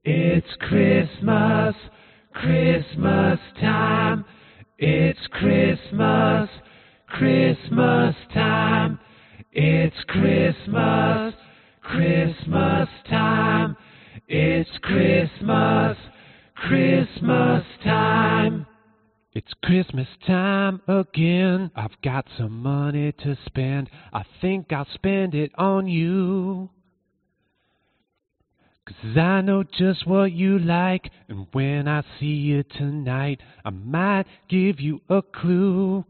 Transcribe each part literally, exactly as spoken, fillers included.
It's Christmas, Christmas time. It's Christmas, Christmas time. It's Christmas, Christmas time. It's Christmas, Christmas time. It's Christmas time again. I've got some money to spend. I think I'll spend it on you. 'Cause I know just what you like, and when I see you tonight, I might give you a clue.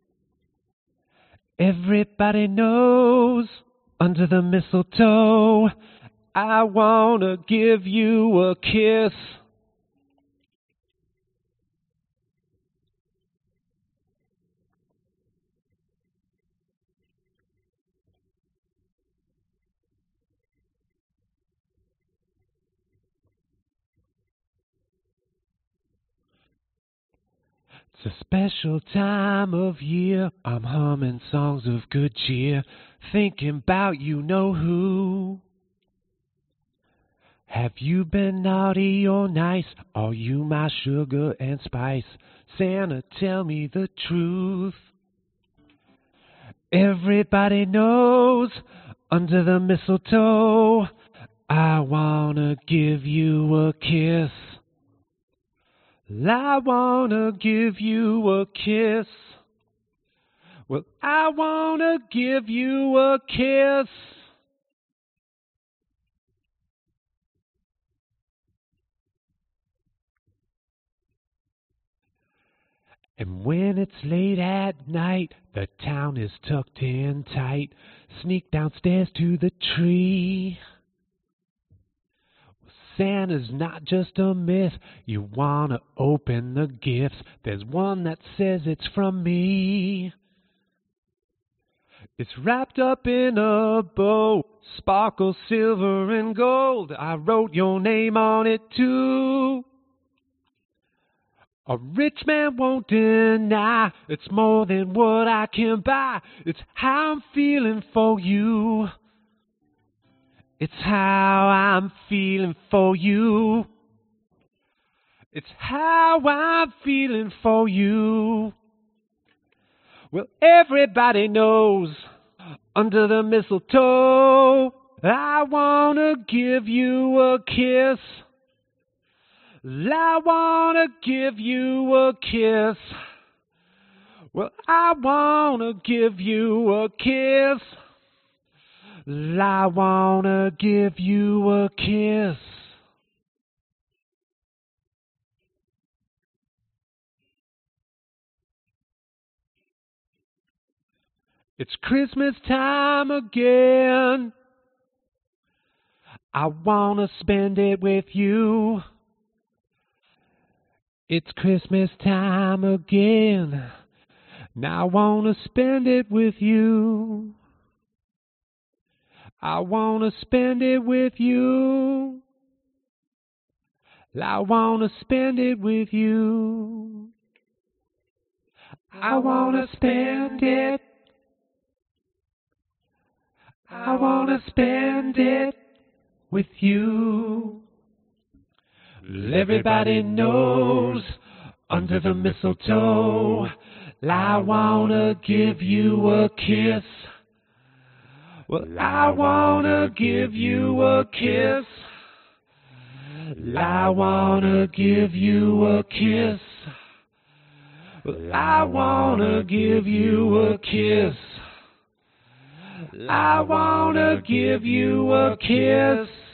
Everybody knows, under the mistletoe, I wanna give you a kiss. It's a special time of year. I'm humming songs of good cheer, thinking about you know who. Have you been naughty or nice? Are you my sugar and spice? Santa, tell me the truth. Everybody knows, under the mistletoe, I wanna give you a kiss. I wanna give you a kiss. Well, I wanna give you a kiss. And when it's late at night, the town is tucked in tight, sneak downstairs to the tree. Santa's not just a myth. You want to open the gifts. There's one that says it's from me. It's wrapped up in a bow, sparkles silver and gold. I wrote your name on it too. A rich man won't deny, it's more than what I can buy. It's how I'm feeling for you. It's how I'm feeling for you. It's how I'm feeling for you. Well, everybody knows, under the mistletoe, I wanna give you a kiss. I wanna give you a kiss. Well, I wanna give you a kiss. I wanna give you a kiss. It's Christmas time again. I wanna spend it with you. It's Christmas time again. Now I wanna spend it with you. I wanna spend it with you. I wanna spend it with you. I wanna spend it. I wanna spend it with you. Everybody knows, under the mistletoe, I wanna give you a kiss. Well, I wanna give you a kiss. I wanna give you a kiss. Well, I wanna give you a kiss. I wanna give you a kiss.